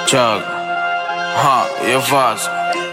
Chuck, y es fácil.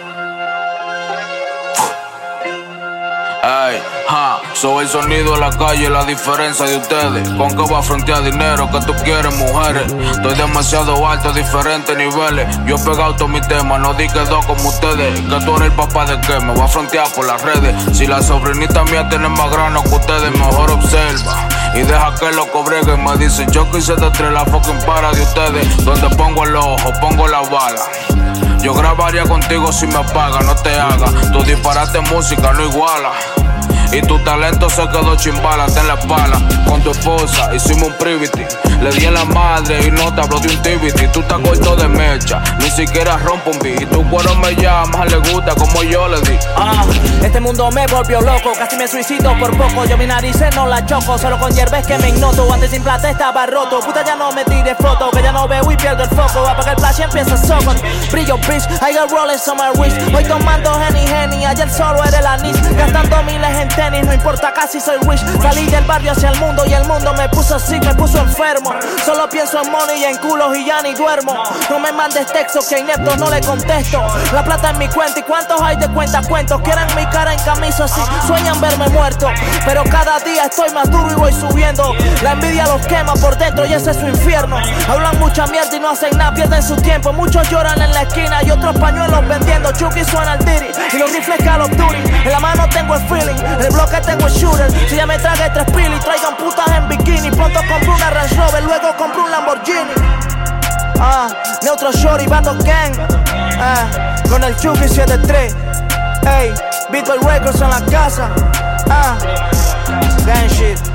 Ey, soy el sonido de la calle, la diferencia de ustedes. ¿Con qué va a frontear dinero que tú quieres, mujeres? Estoy demasiado alto, diferentes niveles. Yo he pegado todos mis temas, no di que dos como ustedes. Que tú eres el papá de qué, me voy a frontear por las redes. Si la sobrinita mía tiene más grano que ustedes, mejor observa y deja que lo cobrega. Y me dicen, yo quise detrás la fucking para de ustedes. Donde pongo el ojo, pongo la bala. Yo grabaría contigo si me paga, no te hagas. Tú disparaste música, no iguala. Y tu talento se quedó chimbalate en la espalda. Con tu esposa hicimos un privity. Le di en la madre y no te hablo de un TBT. Tú estás corto de mecha, ni siquiera rompo un beat. Y tu cuero me llama, le gusta como yo le di. Este mundo me volvió loco, casi me suicido por poco. Yo mi nariz no la choco, solo con hierbas que me ignoto. Antes sin plata estaba roto, puta ya no me tires foto. Que ya no veo y pierdo el foco, apaga el flash y empieza soco. Brillo bitch, I got rollers on my wrist. Hoy tomando Henny, ayer solo era el anís. Gastando miles en tenis, no importa, casi soy rich. Salí del barrio hacia el mundo y el mundo me puso sick, me puso enfermo. Solo pienso en money y en culos y ya ni duermo. No me mandes textos que ineptos no le contesto. La plata en mi cuenta y cuántos hay de cuentos. Quieren mi cara en camisa así, sueñan verme muerto. Pero cada día estoy más duro y voy subiendo. La envidia los quema por dentro y ese es su infierno. Hablan mucha mierda y no hacen nada, pierden su tiempo. Muchos lloran en la esquina y otros pañuelos vendiendo. Chucky suena el diri y los rifles Call of Duty. En la mano tengo el feeling, en el bloque tengo el shooter. Si ya me tragué 3 pilis, traigan putas en bikini. Pronto compro una Range Rover, luego compro un Lamborghini. Neutro Shorty, Bando Gang. Con el Chucky 73. Ey, Beatboy Records en la casa. Gang shit.